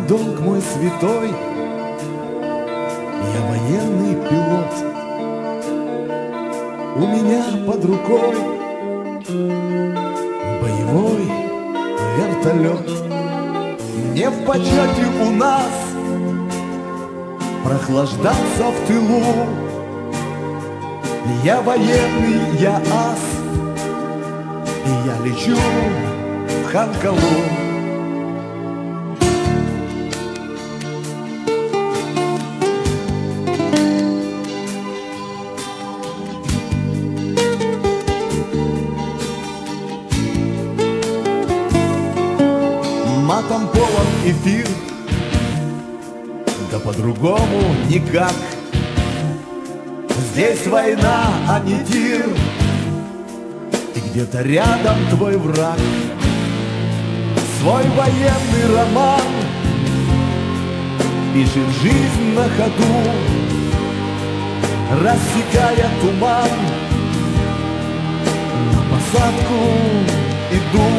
долг мой святой, я военный пилот. У меня под рукой боевой вертолет. Не в почете у нас прохлаждаться в тылу. Я военный, я ас, и я лечу в Ханкалу. Матом полон эфир, да по-другому никак. Здесь война, а не тир, и где-то рядом твой враг. Свой военный роман пишет жизнь на ходу, рассекая туман. На посадку иду.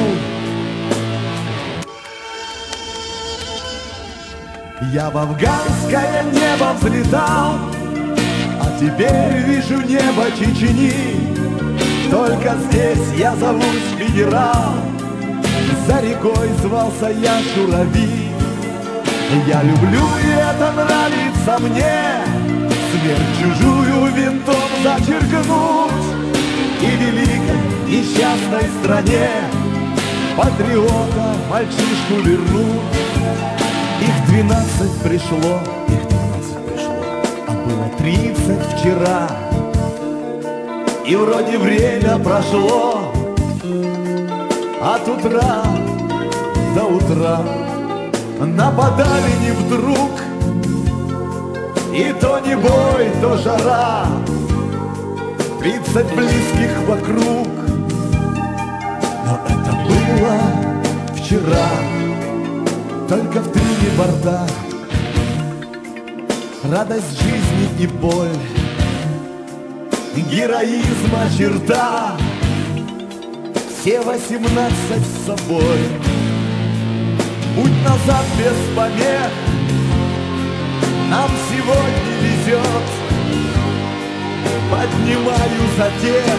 Я в афганское небо взлетал, а теперь вижу небо Чечни. Только здесь я зовусь генерал, за рекой звался я Шурави. Я люблю, и это нравится мне, смерть чужую винтом зачеркнуть и великой несчастной стране патриота мальчишку вернуть. Их 12 пришло, а было 30 вчера. И вроде время прошло от утра до утра. Нападали не вдруг, и то не бой, то жара. 30 близких вокруг, но это было вчера. Только в 3 борта радость жизни и боль, героизма черта. Все 18 с собой. Путь назад без помех нам сегодня везет. Поднимаю за тех,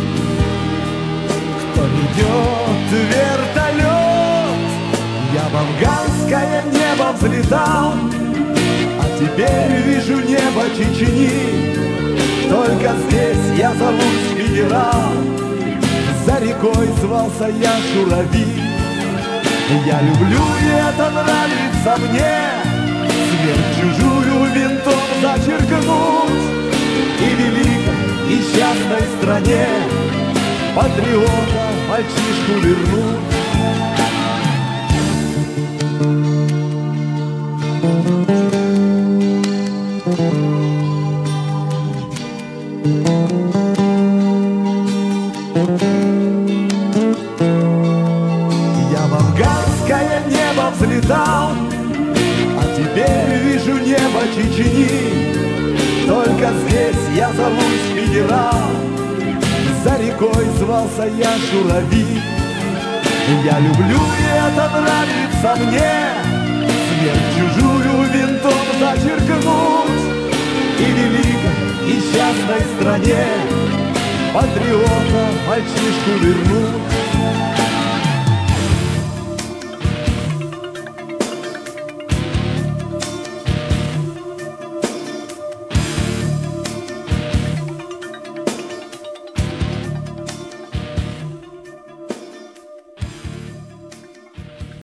кто ведет вертолет. Я в афганское небо взлетал, а теперь вижу небо Чечни. Только здесь я зовусь генерал, за рекой звался я Шурави. Я люблю, и это нравится мне, смерть чужую винтом зачеркнуть и великой несчастной стране патриота мальчишку вернуть. Я в афганское небо взлетал, а теперь вижу небо Чечни. Только здесь я зовусь генерал, за рекой звался я Шурави. Я люблю, и это нравится мне, смерть чужую винтом зачеркнуть и великой несчастной стране патриота мальчишку вернуть.